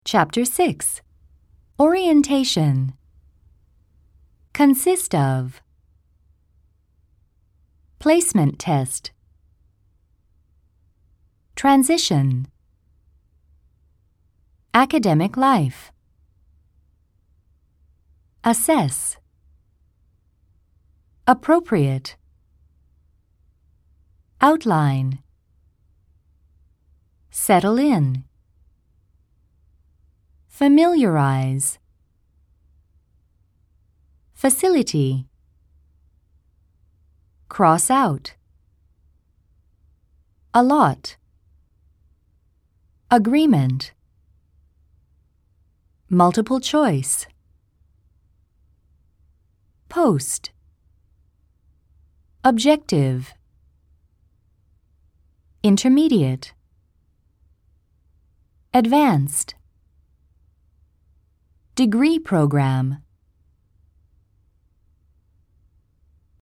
Chapter 6. Orientation. Consist of. Placement test. Transition. Academic life. Assess. Appropriate. Outline. Settle in. Familiarize. Facility. Cross out. Allot. Agreement. Multiple choice. Post. Objective. Intermediate. Advanced. Degree program.